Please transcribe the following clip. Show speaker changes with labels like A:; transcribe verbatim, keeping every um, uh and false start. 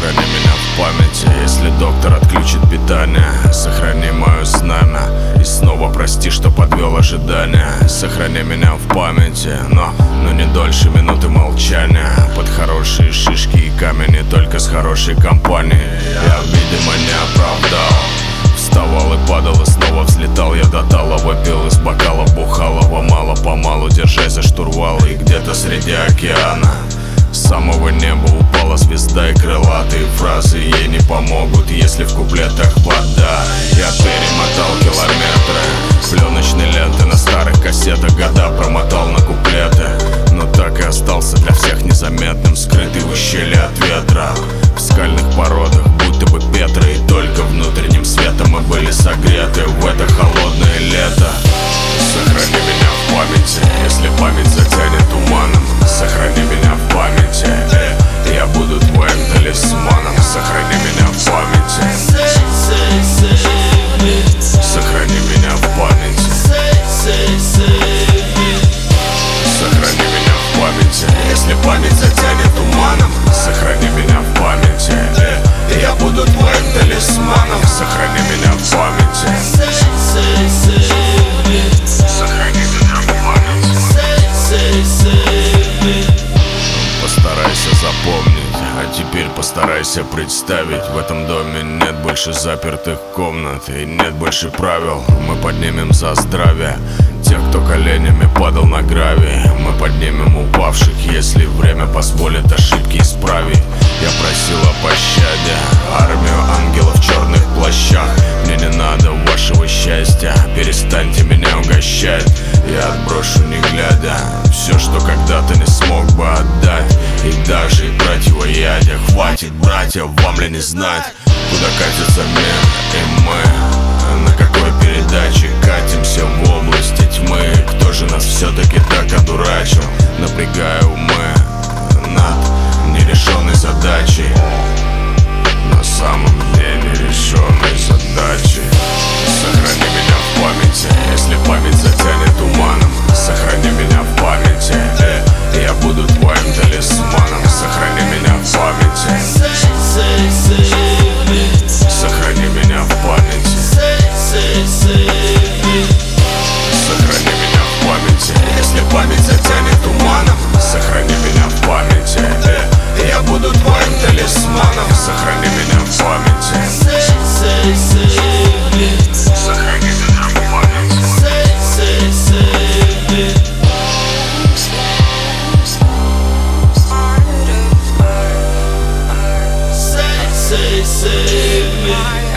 A: Сохрани меня в памяти, если доктор отключит питание. Сохрани мое знамя и снова прости, что подвел ожидания. Сохрани меня в памяти, но, но не дольше минуты молчания. Под хорошие шишки и камни, только с хорошей компанией. Я, видимо, не оправдал. Вставал и падал, и снова взлетал. Я до талого пил из бокала бухалого. Мало-помалу, держась за штурвал. И где-то среди океана с самого неба упала звезда, и крылатые фразы ей не помогут, если в куплетах вода. Я перемотал километры пленочной ленты на старых кассетах, года промотал на куплеты, но так и остался для всех незаметным, скрытый в ущелье от ветра. В скальных породах будто бы Петра, и только внутренним светом мы были согреты в это холодное лето. Сохрани меня в памяти, если память затянет туманом. Сохрани меня в памяти, э, я буду твоим талисманом. Сохрани меня в памяти. Сохрани меня в памяти. Сохрани меня в памяти, если память затянет туманом. Сохрани меня в памяти, э, я буду твоим талисманом. Сохрани меня в памяти. Сохрани меня в памяти. Постарайся запомнить, а теперь постарайся представить. В этом доме нет больше запертых комнат и нет больше правил. Мы поднимем за здравие тех, кто коленями падал на гравий. Мы поднимем упавших, если время позволит ошибки исправить. Я просил о пощаде армию ангелов в черных плащах. Мне не надо вашего счастья, перестаньте меня угощать. Я отброшу не глядя все, что когда-то не смог бы отдать. И даже играть его ядя. Хватит, братья, вам ли не знать, куда катится мир и мы? На какой передаче катимся в области тьмы? Кто же нас все-таки так одурачил, напрягая умы над нерешенной задачей? На самом деле нерешенной задачей. Сохрани меня в памяти, если память затянет туманом. Сохрани меня в памяти, э, я буду твоим талисманом. Сохрани меня в памяти. Сохрани меня в памяти. Сохрани меня в памяти, если память затянет туманом. Сохрани меня в памяти, э, я буду твоим талисманом. Сохрани меня в памяти. Сохрани меня в памяти.
B: Save me.